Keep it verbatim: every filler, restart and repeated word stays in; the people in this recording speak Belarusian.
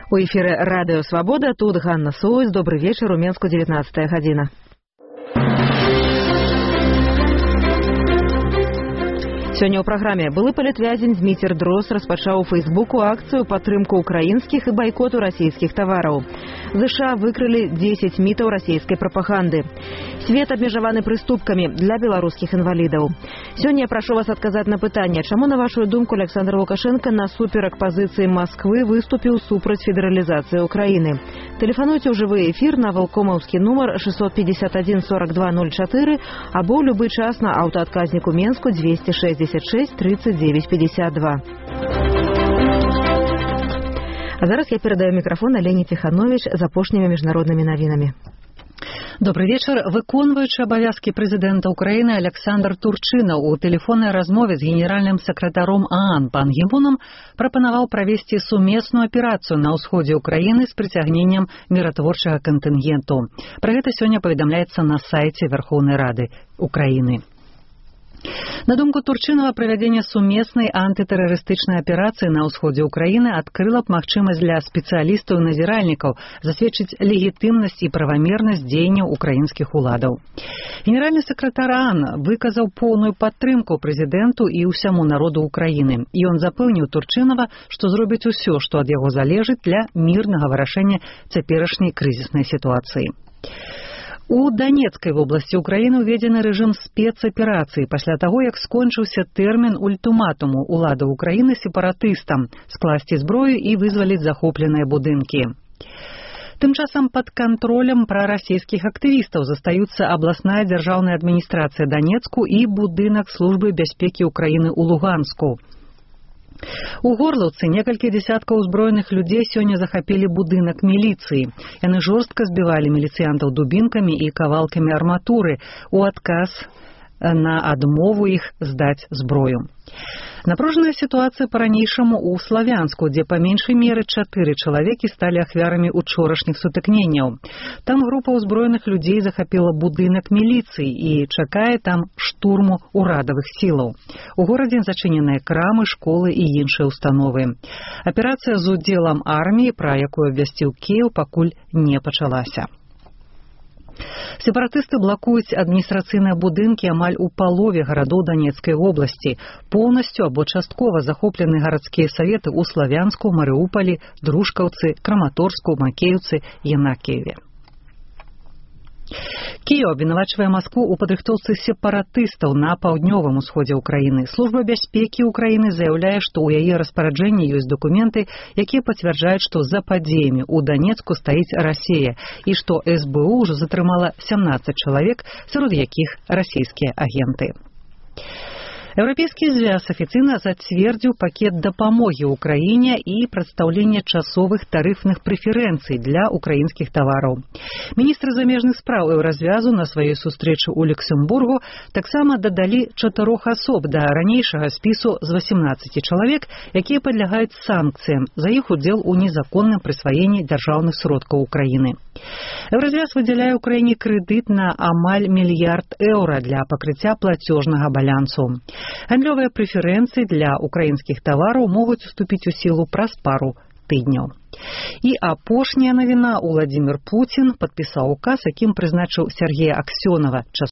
У эфіры Радыё Свабода, тут Ганна Соўз. Добры вечар, у Менску дзевятнадцатая гадзіна. Сёння ў праграме былы палітвязень Зміцер Дрос распачаў у Фейсбуку акцыю падтрымку украінскіх і байкоту расійскіх тавараў. ЗША выкрылі дзесяць мітаў расійскай прапаганды. Свет абмежаваны прыступкамі для беларускіх інвалідаў. Сёння я прашу вас адказаць на пытанне, чаму, на вашу думку, Александр Лукашенко насуперак пазіцыі Масквы выступіў супраць федэралізацыі Украіны. Тэлефануйце ў жывы эфір на валкомаўскі нумар шестьсот пятьдесят один сорок два ноль четыре або ў любы час на аўтаадказніку Менску двести шестьдесят шесть тридцать девять пятьдесят два. А зараз я перадаю мікрафон Алене Тиханович з апошнімі міжнароднымі навінамі. Добрый вечер. Выконваючы абавязкі прэзідэнта Украіны Александр Турчынаў у тэлефоннай размове з генеральным сакратаром ААН Пан Гі Муном прапанаваў правесці сумесную аперацыю на ўсходзе Украіны з прыцягненнем міратворчага кантынгенту. Пра гэта сёння паведамляецца на сайце Верховнай Рады Украіны. На думку Турчынова, правядзенне сумеснай антытэрарыстычнай аперацыі на ўсходзе Украіны адкрыла б магчымасць для спецыялістаў і назіральнікаў засведчыць легітымнасць і правамернасць дзеянняў украінскіх уладаў. Генеральны сакратар ААН выказаў поўную падтрымку прэзідэнту і ўсяму народу Украіны. І ён запэўніў Турчынова, што зробіць усё, што ад яго залежыць для мірнага вырашэння цяперашняй крызіснай сітуацыі. У Донецкай вобласці Украіны ўведзены рэжым спецаперацыі пасля таго, як скончыўся тэрмін ультыматуму уладаў Украіны сепаратыстам скласці зброю і вызваліць захопленыя будынкі. Тым часам пад кантролем прарасійскіх актывістаў застаюцца абласная дзяржаўная адміністрацыя Донецку і будынак службы бяспекі Украіны ў Луганску. У Горлаўцы некалькі дзесяткаў узброеных людзей сёння захапілі будынак міліцыі. Яны жорстка збівалі міліцыянтаў дубінкамі і кавалкамі арматуры у адказ на адмову іх здаць зброю. Напружаная сітуацыя па-ранейшаму ў Славянску, дзе па меншай меры чатыры чалавекі сталі ахвярамі учорашніх сутыкненняў. Там група ўзброеных людзей захапіла будынак міліцыі і чакае там штурму ўрадавых сілаў. У горадзе зачыненыя крамы, школы і іншыя ўстановы. Аперацыя з удзелам арміі, пра якую абвясціў Кіеў, пакуль не пачалася. Сепаратысты блакуюць адміністрацыйныя будынкі амаль у палове гарадоў Донецкай вобласці. Поўнасцю або часткова захоплены гарадскія саветы ў Славянску, Марыуполі, Дружкаўцы, Краматорску, Макеевцы, Янакіеве. Кіеў абвінавачвае Маскву ў падрыхтоўцы сепаратыстаў на паўднёвым усходзе Украіны. Служба бяспекі Украіны заяўляе, што ў яе распараджэнні ёсць дакументы, якія пацвярджаюць, што за падзеямі ў Донецку стаіць Расія і што эс бэ у ўжо затрымала сямнаццаць чалавек, сярод якіх расійскія агенты. Еўрапейскі звяз афіцыйна зацвердзіў пакет дапамогі ўкраіне і прадстаўленне часовых тарыфных прэферэнцый для украінскіх тавараў. Міністры замежных спраў Еўразвязу на сваёй сустрэчы ў Люксембургу таксама дадалі чатырох асоб да ранейшага спісу з васемнаццаці чалавек, якія падлягаюць санкцыям за іх удзел у незаконным прысваенні дзяржаўных сродкаў Украіны. Еўразвяз выдзяляе Украіне крэдыт на амаль мільярд еўра для пакрыцця плацёжнага балансу. Гандлёвыя прэферэнцыі для украінскіх тавараў могуць уступіць у сілу праз пару тыдняў. І апошняя навіна. Уладзімір Пуцін падпісаў указ, якім прызначыў Сергея Аксёнова